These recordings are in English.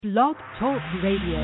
Blog Talk Radio.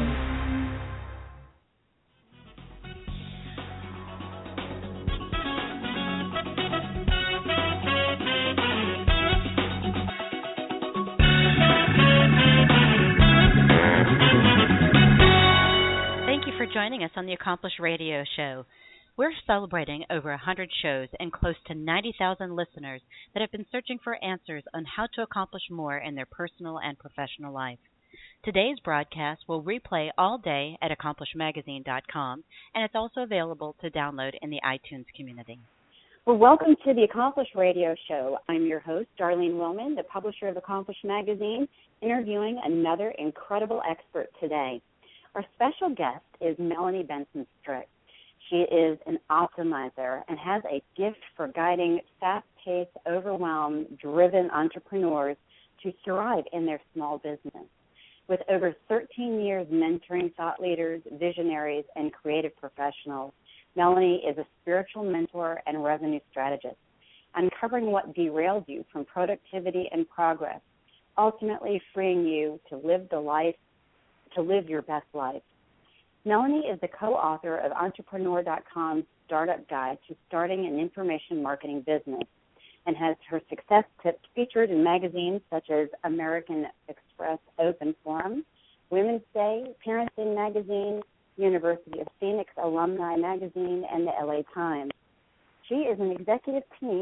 For joining us on the Accomplished Radio Show. We're celebrating over 100 shows and close to 90,000 listeners that have been searching for answers on how to accomplish more in their personal and professional life. Today's broadcast will replay all day at accomplishmagazine.com, and it's also available to download in the iTunes community. Well, welcome to the Accomplished Radio Show. I'm your host, Darlene Wilman, the publisher of Accomplished Magazine, interviewing another incredible expert today. Our special guest is Melanie Benson-Strick. She is an optimizer and has a gift for guiding fast-paced, overwhelmed, driven entrepreneurs to thrive in their small business. With over 13 years mentoring thought leaders, visionaries, and creative professionals, Melanie is a spiritual mentor and revenue strategist, uncovering what derails you from productivity and progress, ultimately freeing you to live your best life. Melanie is the co-author of Entrepreneur.com's Startup Guide to Starting an Information Marketing Business and has her success tips featured in magazines such as American Express Open Forum, Women's Day, Parents In Magazine, University of Phoenix Alumni Magazine, and the LA Times. She is on the executive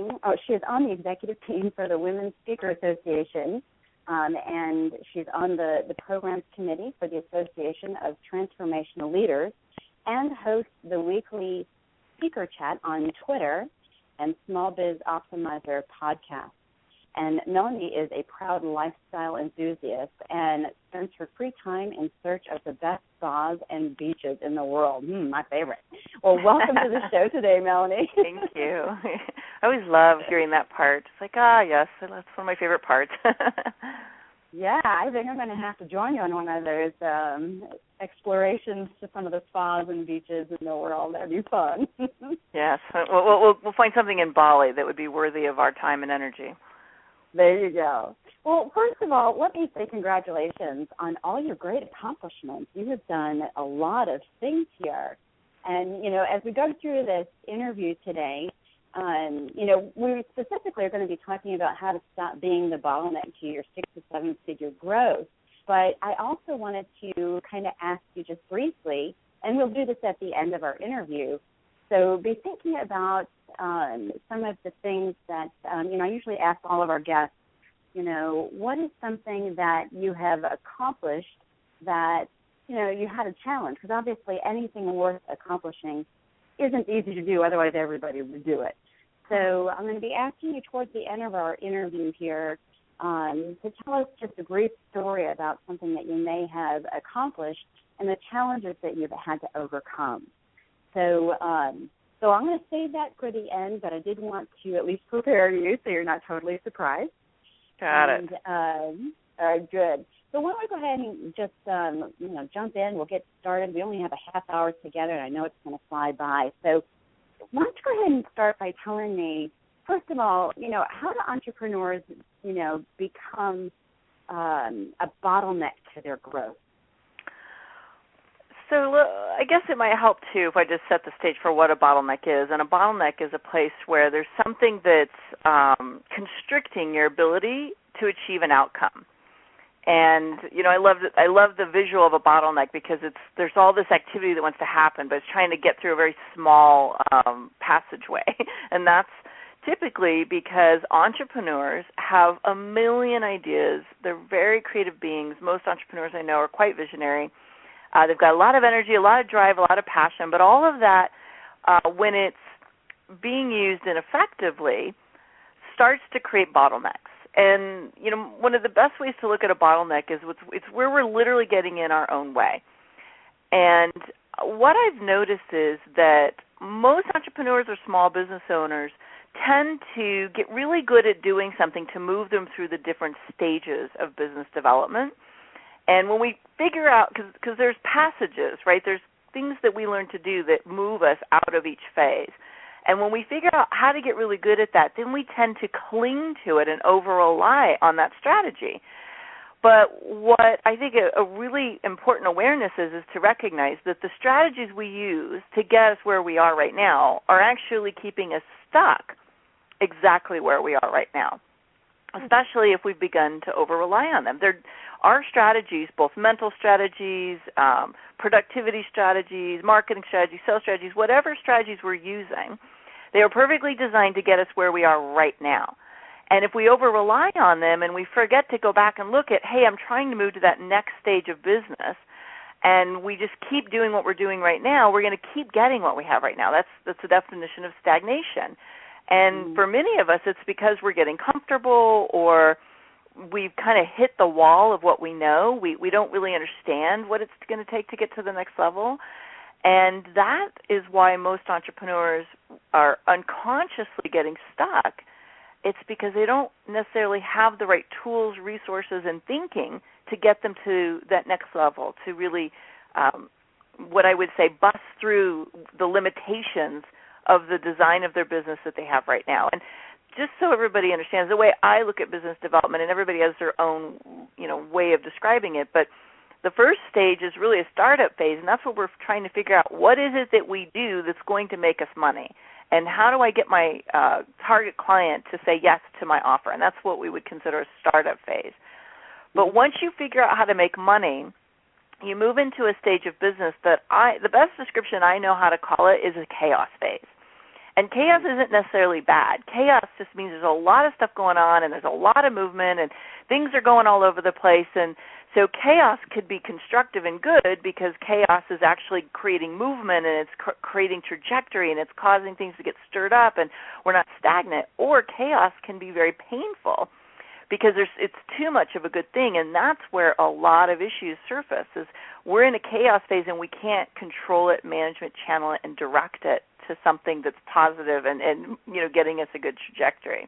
team for the Women's Speaker Association, and she's on the programs committee for the Association of Transformational Leaders and hosts the weekly speaker chat on Twitter and Small Biz Optimizer podcast. And Melanie is a proud lifestyle enthusiast and spends her free time in search of the best spas and beaches in the world. My favorite. Well, welcome to the show today, Melanie. Thank you. I always love hearing that part. It's like, yes, that's one of my favorite parts. Yeah, I think I'm going to have to join you on one of those explorations to some of the spas and beaches in the world. That'd be fun. Yes. We'll find something in Bali that would be worthy of our time and energy. There you go. Well, first of all, let me say congratulations on all your great accomplishments. You have done a lot of things here. And, as we go through this interview today, we specifically are going to be talking about how to stop being the bottleneck to your 6 to 7 figure growth. But I also wanted to kind of ask you just briefly, and we'll do this at the end of our interview, so be thinking about some of the things that, I usually ask all of our guests, what is something that you have accomplished that, you had a challenge? Because obviously anything worth accomplishing isn't easy to do, otherwise everybody would do it. So I'm going to be asking you towards the end of our interview here to tell us just a brief story about something that you may have accomplished and the challenges that you've had to overcome. So I'm going to save that for the end, but I did want to at least prepare you so you're not totally surprised. Got it. All right, good. So why don't we go ahead and just, jump in. We'll get started. We only have a half hour together, and I know it's going to fly by. So why don't you go ahead and start by telling me, first of all, how do entrepreneurs, become a bottleneck to their growth? So I guess it might help, too, if I just set the stage for what a bottleneck is. And a bottleneck is a place where there's something that's constricting your ability to achieve an outcome. And, I love the visual of a bottleneck because there's all this activity that wants to happen, but it's trying to get through a very small passageway. And that's typically because entrepreneurs have a million ideas. They're very creative beings. Most entrepreneurs I know are quite visionary. They've got a lot of energy, a lot of drive, a lot of passion, but all of that, when it's being used ineffectively, starts to create bottlenecks. And, one of the best ways to look at a bottleneck is it's where we're literally getting in our own way. And what I've noticed is that most entrepreneurs or small business owners tend to get really good at doing something to move them through the different stages of business development. And when we figure out, because there's passages, right, there's things that we learn to do that move us out of each phase. And when we figure out how to get really good at that, then we tend to cling to it and over-rely on that strategy. But what I think a really important awareness is to recognize that the strategies we use to get us where we are right now are actually keeping us stuck exactly where we are right now, especially if we've begun to over-rely on them. Our strategies, both mental strategies, productivity strategies, marketing strategies, sales strategies, whatever strategies we're using, they are perfectly designed to get us where we are right now. And if we over-rely on them and we forget to go back and look at, hey, I'm trying to move to that next stage of business, and we just keep doing what we're doing right now, we're going to keep getting what we have right now. That's the definition of stagnation. And for many of us, it's because we're getting comfortable, or we've kind of hit the wall of what we know. We don't really understand what it's going to take to get to the next level. And that is why most entrepreneurs are unconsciously getting stuck. It's because they don't necessarily have the right tools, resources, and thinking to get them to that next level, to really, what I would say, bust through the limitations of the design of their business that they have right now. And just so everybody understands, the way I look at business development, and everybody has their own, way of describing it, but the first stage is really a startup phase, and that's what we're trying to figure out. What is it that we do that's going to make us money? And how do I get my target client to say yes to my offer? And that's what we would consider a startup phase. But once you figure out how to make money, you move into a stage of business that the best description I know how to call it is a chaos phase. And chaos isn't necessarily bad. Chaos just means there's a lot of stuff going on, and there's a lot of movement, and things are going all over the place. And so chaos could be constructive and good, because chaos is actually creating movement, and it's creating trajectory, and it's causing things to get stirred up, and we're not stagnant. Or chaos can be very painful, because it's too much of a good thing, and that's where a lot of issues surface. Is we're in a chaos phase, and we can't control it, management channel it, and direct it to something that's positive and getting us a good trajectory.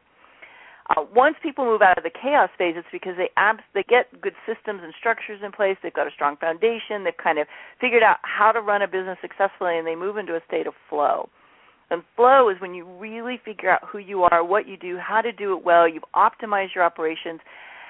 Once people move out of the chaos phase, it's because they get good systems and structures in place. They've got a strong foundation. They've kind of figured out how to run a business successfully, and they move into a state of flow. And flow is when you really figure out who you are, what you do, how to do it well. You've optimized your operations,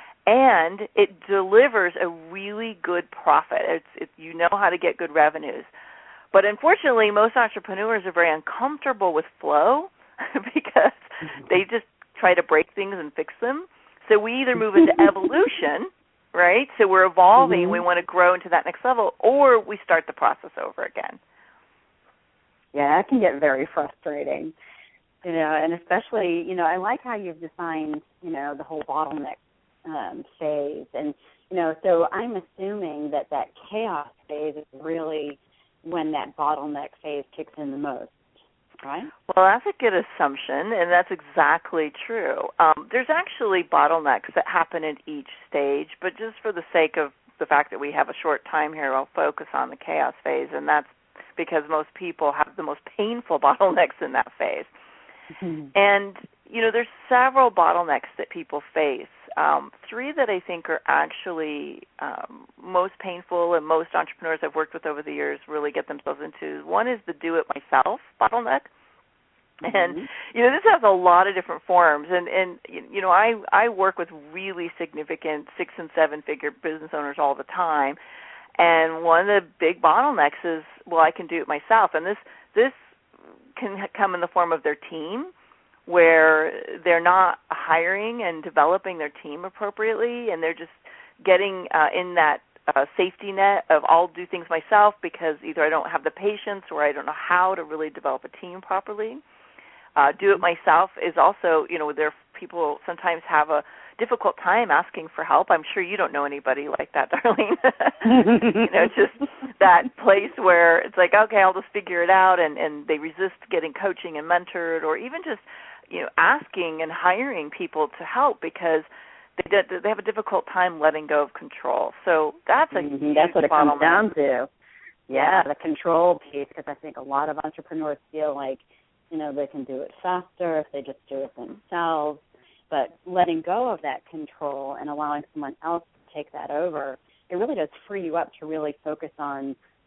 and it delivers a really good profit. You know how to get good revenues. But unfortunately, most entrepreneurs are very uncomfortable with flow because they just try to break things and fix them. So we either move into evolution, right? So we're evolving, and we want to grow into that next level, or we start the process over again. Yeah, that can get very frustrating, and especially, I like how you've defined, the whole bottleneck phase. And, so I'm assuming that chaos phase is really when that bottleneck phase kicks in the most, right? Well, that's a good assumption, and that's exactly true. There's actually bottlenecks that happen at each stage, but just for the sake of the fact that we have a short time here, I'll focus on the chaos phase, and that's because most people have the most painful bottlenecks in that phase. Mm-hmm. And, there's several bottlenecks that people face. Three that I think are actually most painful, and most entrepreneurs I've worked with over the years really get themselves into. One is the do-it-myself bottleneck. Mm-hmm. And, this has a lot of different forms. And I work with really significant 6- and 7-figure business owners all the time. And one of the big bottlenecks is, well, I can do it myself. And this can come in the form of their team, where they're not hiring and developing their team appropriately, and they're just getting in that safety net of I'll do things myself because either I don't have the patience or I don't know how to really develop a team properly. Do it myself is also, there people sometimes have a difficult time asking for help. I'm sure you don't know anybody like that, Darlene. Just that place where it's like, okay, I'll just figure it out, and they resist getting coaching and mentored, or even just asking and hiring people to help because they have a difficult time letting go of control. So that's a huge that's what it comes bottleneck. down to. Yeah, the control piece, because I think a lot of entrepreneurs feel like, they can do it faster if they just do it themselves. But letting go of that control and allowing someone else to take that over, it really does free you up to really focus on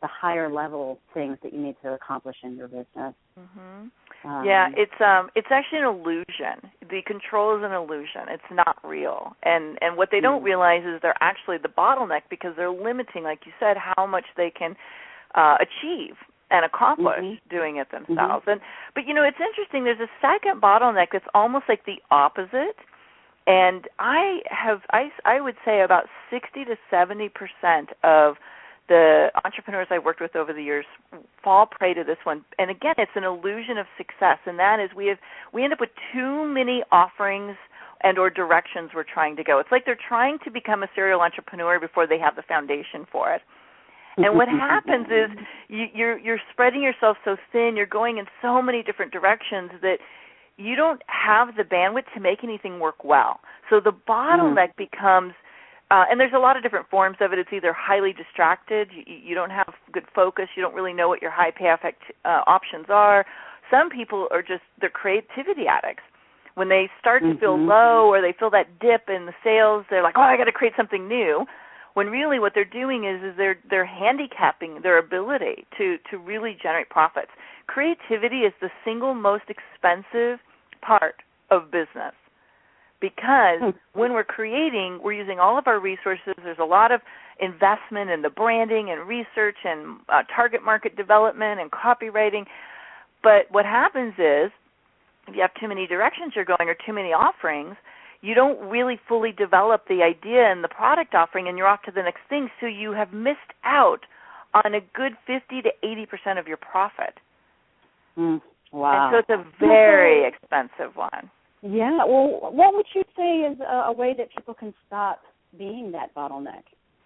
the higher level things that you need to accomplish in your business. Mm-hmm. It's actually an illusion. The control is an illusion. It's not real. And what they don't realize is they're actually the bottleneck because they're limiting, like you said, how much they can achieve and accomplish doing it themselves. But it's interesting. There's a second bottleneck that's almost like the opposite. And I would say about 60 to 70% of the entrepreneurs I've worked with over the years fall prey to this one. And again, it's an illusion of success, and that is we end up with too many offerings and or directions we're trying to go. It's like they're trying to become a serial entrepreneur before they have the foundation for it. And what happens is you're spreading yourself so thin, you're going in so many different directions that you don't have the bandwidth to make anything work well. So the bottleneck becomes, and there's a lot of different forms of it. It's either highly distracted, you don't have good focus, you don't really know what your high payoff options are. Some people are just, they're creativity addicts. When they start to feel low or they feel that dip in the sales, they're like, I got to create something new. When really what they're doing is they're handicapping their ability to really generate profits. Creativity is the single most expensive part of business because when we're creating, we're using all of our resources. There's a lot of investment in the branding and research and target market development and copywriting. But what happens is if you have too many directions you're going or too many offerings, you don't really fully develop the idea and the product offering, and you're off to the next thing. So you have missed out on a good 50 to 80% of your profit. Wow. And so it's a very expensive one. Yeah. Well, what would you say is a way that people can stop being that bottleneck?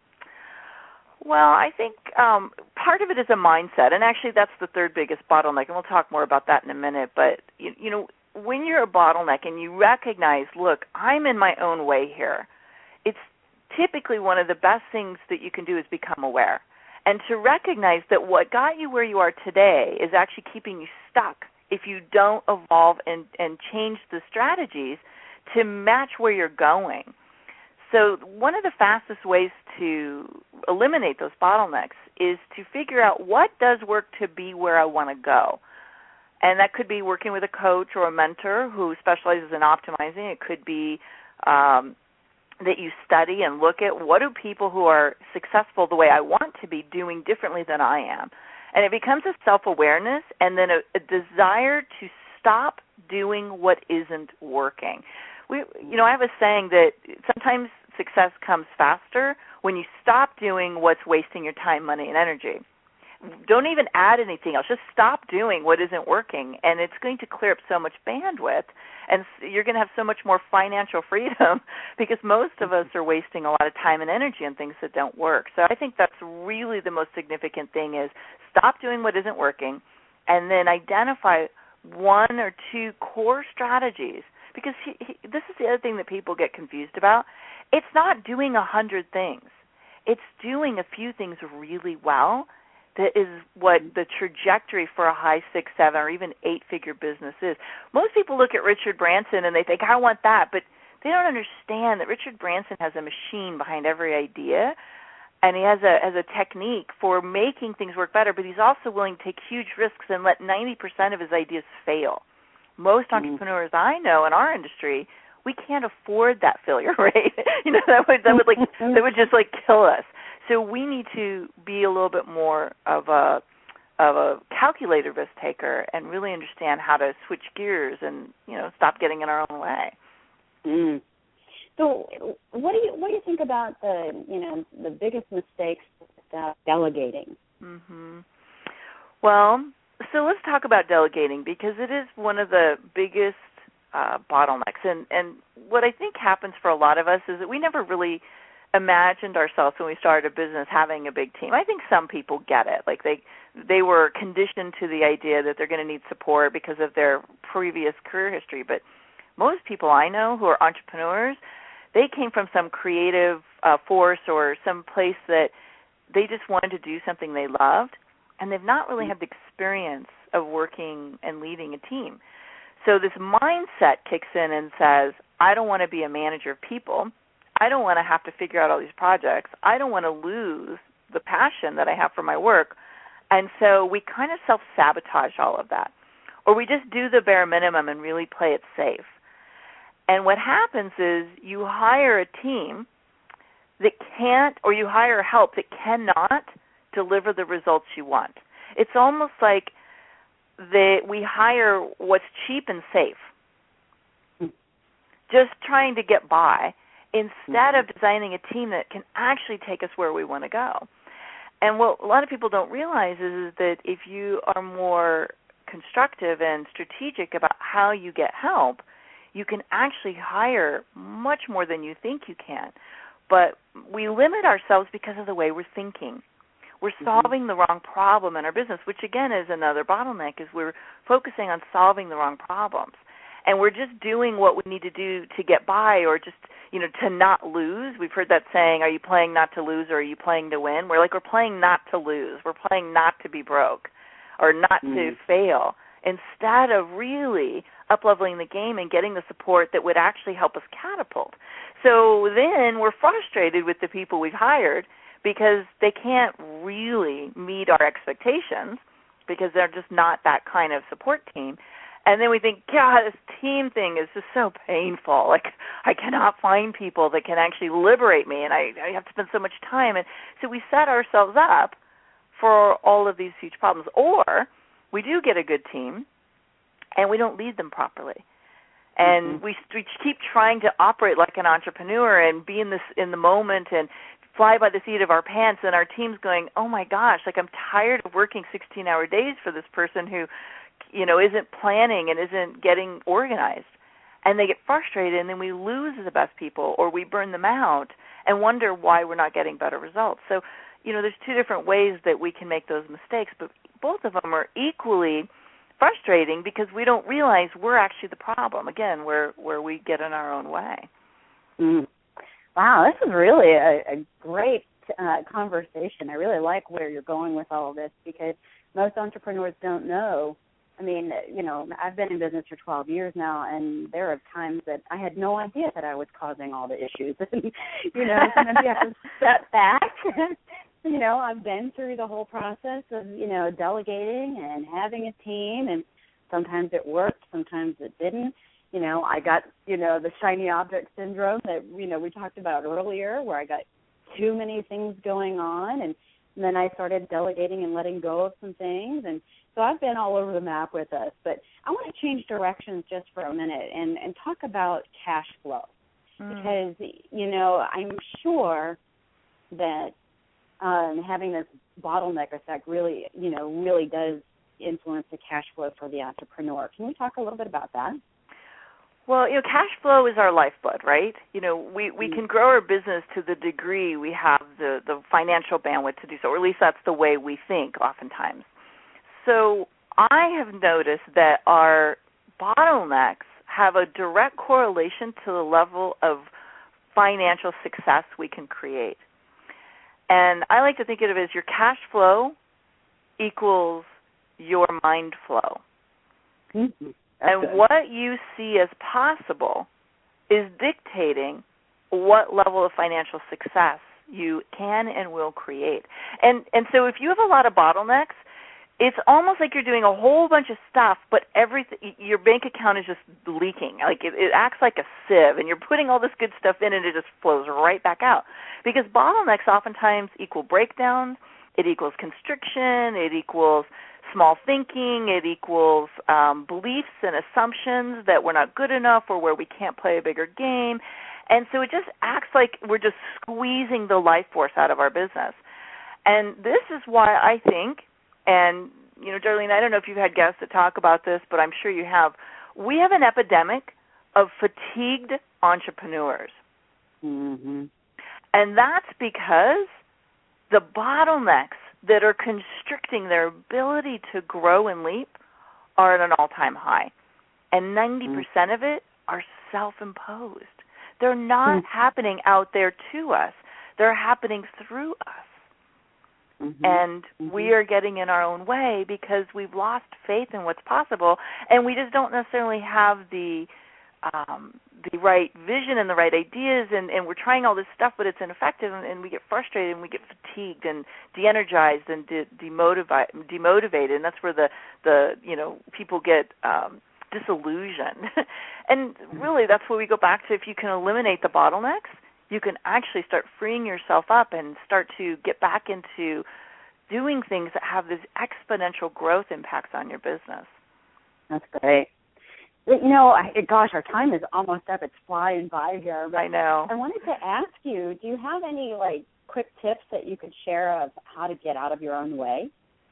Well, I think part of it is a mindset, and actually that's the third biggest bottleneck, and we'll talk more about that in a minute. But, when you're a bottleneck and you recognize, look, I'm in my own way here, it's typically one of the best things that you can do is become aware. And to recognize that what got you where you are today is actually keeping you stuck if you don't evolve and change the strategies to match where you're going. So one of the fastest ways to eliminate those bottlenecks is to figure out what does work to be where I want to go. And that could be working with a coach or a mentor who specializes in optimizing. It could be that you study and look at what do people who are successful the way I want to be doing differently than I am. And it becomes a self-awareness and then a desire to stop doing what isn't working. I have a saying that sometimes success comes faster when you stop doing what's wasting your time, money, and energy. Don't even add anything else. Just stop doing what isn't working, and it's going to clear up so much bandwidth, and you're going to have so much more financial freedom because most of us are wasting a lot of time and energy on things that don't work. So I think that's really the most significant thing is stop doing what isn't working and then identify one or two core strategies because this is the other thing that people get confused about. It's not doing 100 things. It's doing a few things really well. That is what the trajectory for a high 6, 7, or even 8-figure business is. Most people look at Richard Branson and they think, I want that, but they don't understand that Richard Branson has a machine behind every idea, and he has a technique for making things work better, but he's also willing to take huge risks and let 90% of his ideas fail. Most entrepreneurs I know in our industry, we can't afford that failure rate. That would just kill us. So we need to be a little bit more of a calculated risk taker and really understand how to switch gears and stop getting in our own way. So what do you think about the biggest mistakes about delegating? Well, so let's talk about delegating because it is one of the biggest bottlenecks. And what I think happens for a lot of us is that we never really imagined ourselves when we started a business having a big team. I think some people get it. Like they were conditioned to the idea that they're going to need support because of their previous career history. But most people I know who are entrepreneurs, they came from some creative force or some place that they just wanted to do something they loved, and they've not really had the experience of working and leading a team. So this mindset kicks in and says, I don't want to be a manager of people. I don't want to have to figure out all these projects. I don't want to lose the passion that I have for my work. And so we kind of self-sabotage all of that. Or we just do the bare minimum and really play it safe. And what happens is you hire a team that can't, or you hire help that cannot deliver the results you want. It's almost like we hire what's cheap and safe, just trying to get by, instead of designing a team that can actually take us where we want to go. And what a lot of people don't realize is that if you are more constructive and strategic about how you get help, you can actually hire much more than you think you can. But we limit ourselves because of the way we're thinking. We're solving the wrong problem in our business, which again is another bottleneck, is we're focusing on solving the wrong problems. And we're just doing what we need to do to get by, or just, to not lose. We've heard that saying, are you playing not to lose or are you playing to win? We're playing not to lose. We're playing not to be broke or not to fail, instead of really up-leveling the game and getting the support that would actually help us catapult. So then we're frustrated with the people we've hired because they can't really meet our expectations because they're just not that kind of support team. And then we think, God, this team thing is just so painful. I cannot find people that can actually liberate me, and I have to spend so much time. And so we set ourselves up for all of these huge problems. Or we do get a good team, and we don't lead them properly. And we keep trying to operate like an entrepreneur and be in the moment and fly by the seat of our pants, and our team's going, oh my gosh, I'm tired of working 16-hour days for this person who, isn't planning and isn't getting organized. And they get frustrated, and then we lose the best people, or we burn them out and wonder why we're not getting better results. So, there's two different ways that we can make those mistakes, but both of them are equally frustrating because we don't realize we're actually the problem, again, where we get in our own way. Wow, this is really a great conversation. I really like where you're going with all of this, because most entrepreneurs don't know. I mean, I've been in business for 12 years now, and there are times that I had no idea that I was causing all the issues. And, sometimes you have to step back. I've been through the whole process of, delegating and having a team, and sometimes it worked, sometimes it didn't. I got, the shiny object syndrome that, we talked about earlier, where I got too many things going on, and then I started delegating and letting go of some things. And so I've been all over the map with us. But I want to change directions just for a minute and talk about cash flow. Because, I'm sure that having this bottleneck effect really does influence the cash flow for the entrepreneur. Can we talk a little bit about that? Well, cash flow is our lifeblood, right? We can grow our business to the degree we have the financial bandwidth to do so, or at least that's the way we think oftentimes. So I have noticed that our bottlenecks have a direct correlation to the level of financial success we can create. And I like to think of it as your cash flow equals your mind flow. And what you see as possible is dictating what level of financial success you can and will create. And so if you have a lot of bottlenecks, it's almost like you're doing a whole bunch of stuff, but your bank account is just leaking. It acts like a sieve, and you're putting all this good stuff in, and it just flows right back out. Because bottlenecks oftentimes equal breakdowns, it equals constriction, it equals small thinking, it equals beliefs and assumptions that we're not good enough or where we can't play a bigger game. And so it just acts like we're just squeezing the life force out of our business. And this is why I think, and, Darlene, I don't know if you've had guests that talk about this, but I'm sure you have, we have an epidemic of fatigued entrepreneurs. And that's because the bottlenecks that are constricting their ability to grow and leap are at an all-time high. And 90% of it are self-imposed. They're not happening out there to us. They're happening through us. And we are getting in our own way because we've lost faith in what's possible, and we just don't necessarily have the the right vision and the right ideas, and we're trying all this stuff, but it's ineffective, and we get frustrated and we get fatigued and de-energized and demotivated, and that's where the people get disillusioned. And really, that's where we go back to, if you can eliminate the bottlenecks, you can actually start freeing yourself up and start to get back into doing things that have this exponential growth impacts on your business. That's great. Gosh, our time is almost up. It's flying by here. But I know. I wanted to ask you, do you have any, quick tips that you could share of how to get out of your own way?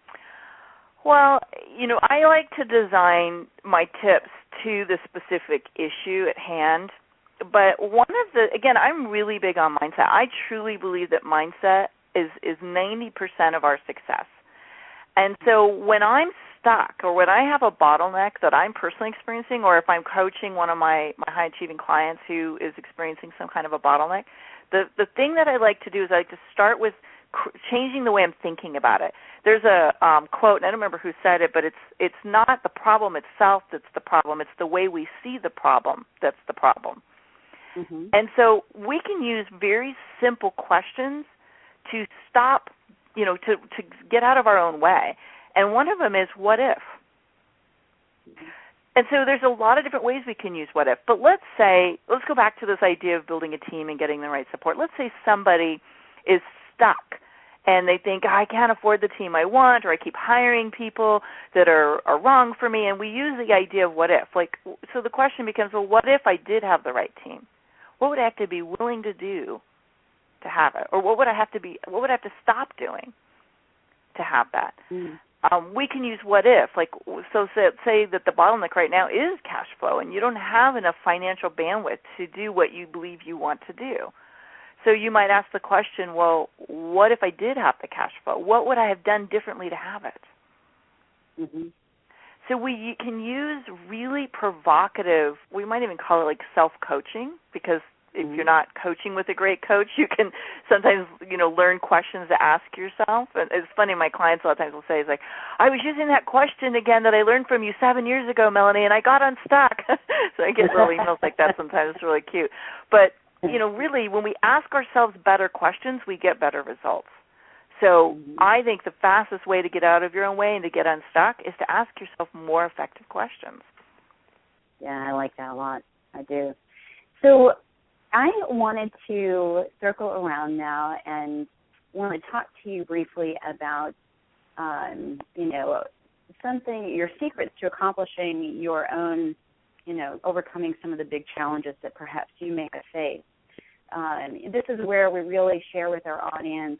Well, I like to design my tips to the specific issue at hand. But again, I'm really big on mindset. I truly believe that mindset is 90% of our success. And so when I'm stuck, or when I have a bottleneck that I'm personally experiencing, or if I'm coaching one of my high-achieving clients who is experiencing some kind of a bottleneck, the thing that I like to do is I like to start with changing the way I'm thinking about it. There's a quote, and I don't remember who said it, but it's not the problem itself that's the problem. It's the way we see the problem that's the problem. Mm-hmm. And so we can use very simple questions to stop, to get out of our own way. And one of them is, what if? Mm-hmm. And so there's a lot of different ways we can use what if. But let's go back to this idea of building a team and getting the right support. Let's say somebody is stuck and they think, I can't afford the team I want, or I keep hiring people that are wrong for me, and we use the idea of what if. So the question becomes, well, what if I did have the right team? What would I have to be willing to do to have it? Or what would I have to stop doing to have that? Mm. We can use what if. Say that the bottleneck right now is cash flow, and you don't have enough financial bandwidth to do what you believe you want to do. So you might ask the question, well, what if I did have the cash flow? What would I have done differently to have it? Mm-hmm. So we can use really provocative, we might even call it self-coaching, because if you're not coaching with a great coach, you can sometimes, learn questions to ask yourself. And it's funny, my clients a lot of times will say, I was using that question again that I learned from you 7 years ago, Melanie, and I got unstuck. So I get little emails like that sometimes. It's really cute. But, really, when we ask ourselves better questions, we get better results. So I think the fastest way to get out of your own way and to get unstuck is to ask yourself more effective questions. Yeah, I like that a lot. I do. So I wanted to circle around now and want to talk to you briefly about, your secrets to accomplishing your own, overcoming some of the big challenges that perhaps you may have faced. This is where we really share with our audience,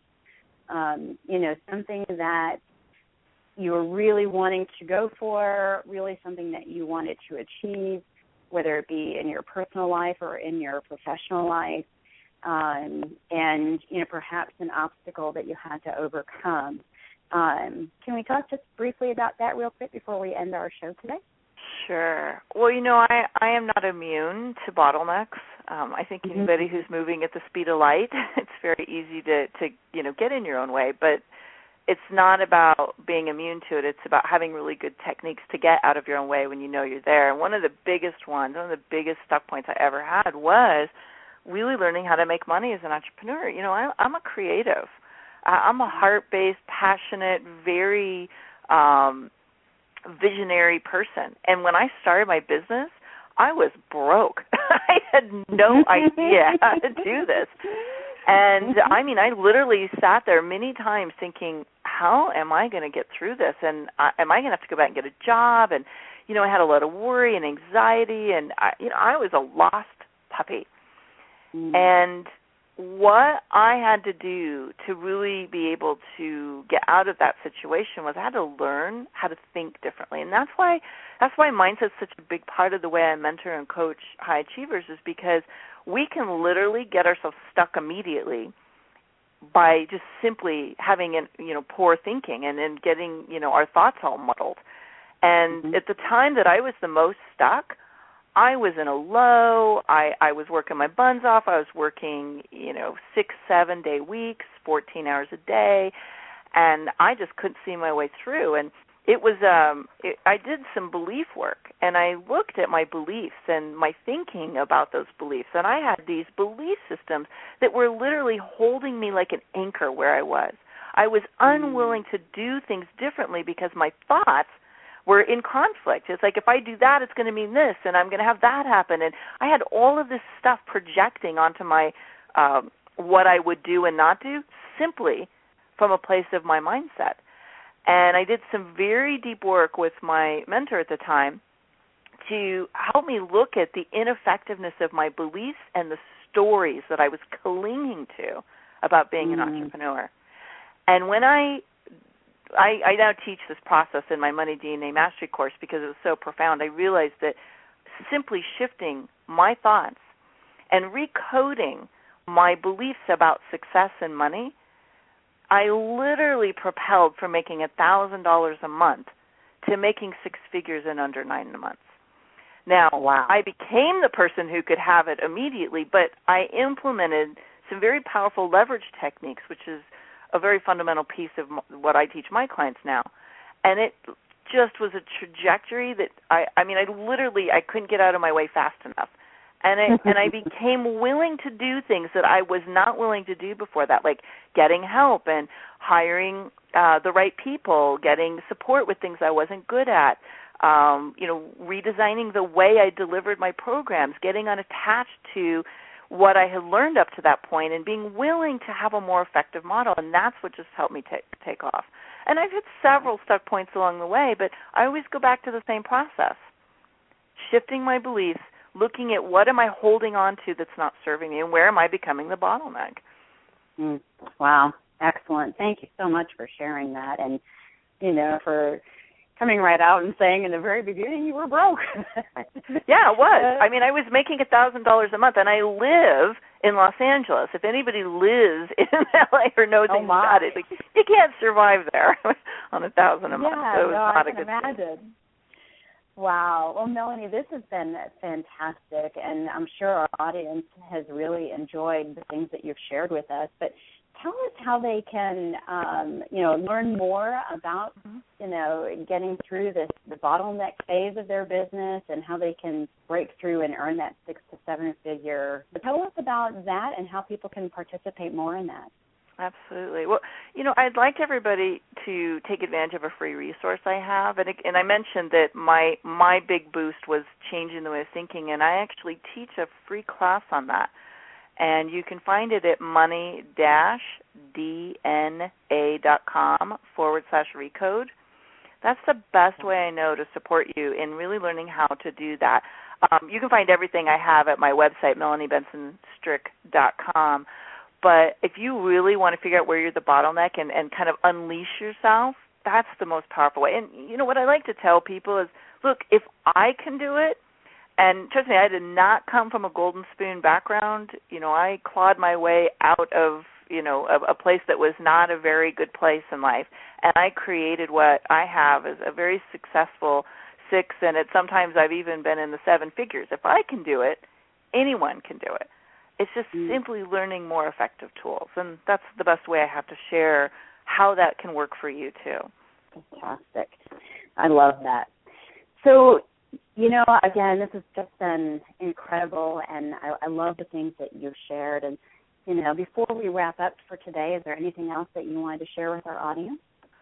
something that you're really wanting to go for, really something that you wanted to achieve, whether it be in your personal life or in your professional life, and perhaps an obstacle that you had to overcome. Can we talk just briefly about that real quick before we end our show today? Sure. Well, I am not immune to bottlenecks. I think anybody who's moving at the speed of light, it's very easy to get in your own way, but it's not about being immune to it. It's about having really good techniques to get out of your own way when you know you're there. And one of the biggest stuck points I ever had was really learning how to make money as an entrepreneur. I'm a creative. I'm a heart-based, passionate, very visionary person. And when I started my business, I was broke. I had no idea how to do this. And, I literally sat there many times thinking, how am I going to get through this? And am I going to have to go back and get a job? And, I had a lot of worry and anxiety, and, I was a lost puppy. And what I had to do to really be able to get out of that situation was I had to learn how to think differently. And that's why mindset's such a big part of the way I mentor and coach high achievers, is because we can literally get ourselves stuck immediately by just simply having poor thinking and then getting our thoughts all muddled. And at the time that I was the most stuck, I was in a low. I was working my buns off. I was working 6-7 day weeks, 14 hours a day, and I just couldn't see my way through. And I did some belief work, and I looked at my beliefs and my thinking about those beliefs, and I had these belief systems that were literally holding me like an anchor where I was. I was unwilling to do things differently because my thoughts were in conflict. It's like, if I do that, it's going to mean this, and I'm going to have that happen. And I had all of this stuff projecting onto my what I would do and not do simply from a place of my mindset. And I did some very deep work with my mentor at the time to help me look at the ineffectiveness of my beliefs and the stories that I was clinging to about being an entrepreneur. And when I now teach this process in my Money DNA Mastery course because it was so profound, I realized that simply shifting my thoughts and recoding my beliefs about success and money, I literally propelled from making $1,000 a month to making six figures in under 9 months. Now, I became the person who could have it immediately, but I implemented some very powerful leverage techniques, which is a very fundamental piece of what I teach my clients now. And it just was a trajectory that I couldn't get out of my way fast enough. And I became willing to do things that I was not willing to do before that, like getting help and hiring the right people, getting support with things I wasn't good at, redesigning the way I delivered my programs, getting unattached to what I had learned up to that point, and being willing to have a more effective model. And that's what just helped me take off. And I've hit several stuck points along the way, but I always go back to the same process, shifting my beliefs, looking at what am I holding on to that's not serving me, and where am I becoming the bottleneck. Wow, excellent. Thank you so much for sharing that, and, for coming right out and saying in the very beginning you were broke. Yeah, it was. I was making $1,000 a month, and I live in Los Angeles. If anybody lives in LA or knows anything about it, you can't survive there on $1,000 a month. Yeah, so it was not I can imagine. Thing. Wow. Well, Melanie, this has been fantastic, and I'm sure our audience has really enjoyed the things that you've shared with us. But tell us how they can, learn more about, getting through the bottleneck phase of their business, and how they can break through and earn that 6 to 7 figure. But tell us about that and how people can participate more in that. Absolutely. Well, I'd like everybody to take advantage of a free resource I have, and I mentioned that my big boost was changing the way of thinking, and I actually teach a free class on that. And you can find it at money-dna.com/recode. That's the best way I know to support you in really learning how to do that. You can find everything I have at my website, MelanieBensonStrick.com. But if you really want to figure out where you're the bottleneck and kind of unleash yourself, that's the most powerful way. And, what I like to tell people is, look, if I can do it, and trust me, I did not come from a golden spoon background. I clawed my way out of, a place that was not a very good place in life. And I created what I have as a very successful 6, and sometimes I've even been in the 7 figures. If I can do it, anyone can do it. It's just simply learning more effective tools, and that's the best way I have to share how that can work for you, too. Fantastic. I love that. So, again, this has just been incredible, and I love the things that you've shared. And, before we wrap up for today, is there anything else that you wanted to share with our audience?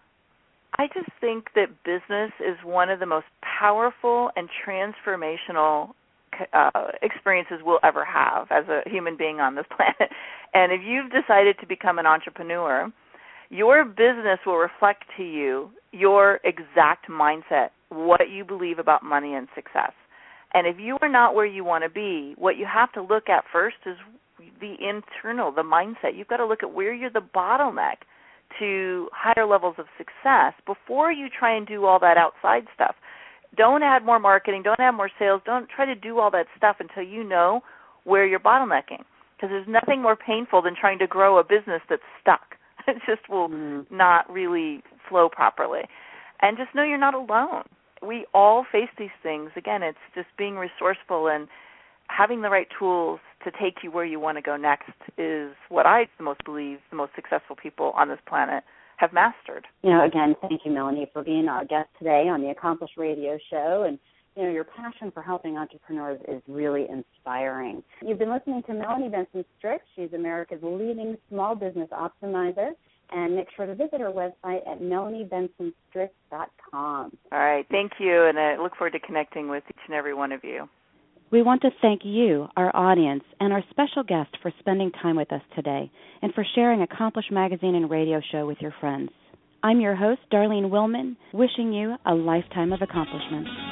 I just think that business is one of the most powerful and transformational experiences we'll ever have as a human being on this planet. And if you've decided to become an entrepreneur, your business will reflect to you your exact mindset, what you believe about money and success. And if you are not where you want to be, what you have to look at first is the internal, the mindset. You've got to look at where you're the bottleneck to higher levels of success before you try and do all that outside stuff. Don't add more marketing. Don't add more sales. Don't try to do all that stuff until you know where you're bottlenecking, because there's nothing more painful than trying to grow a business that's stuck. It just will not really flow properly. And just know you're not alone. We all face these things. Again, it's just being resourceful and having the right tools to take you where you want to go next is what I most believe the most successful people on this planet have mastered. Again, thank you, Melanie, for being our guest today on the Accomplished Radio Show. And, your passion for helping entrepreneurs is really inspiring. You've been listening to Melanie Benson-Strick. She's America's leading small business optimizer. And make sure to visit her website at melaniebensonstrick.com. All right. Thank you, and I look forward to connecting with each and every one of you. We want to thank you, our audience, and our special guest for spending time with us today and for sharing Accomplished Magazine and Radio Show with your friends. I'm your host, Darlene Willman, wishing you a lifetime of accomplishments.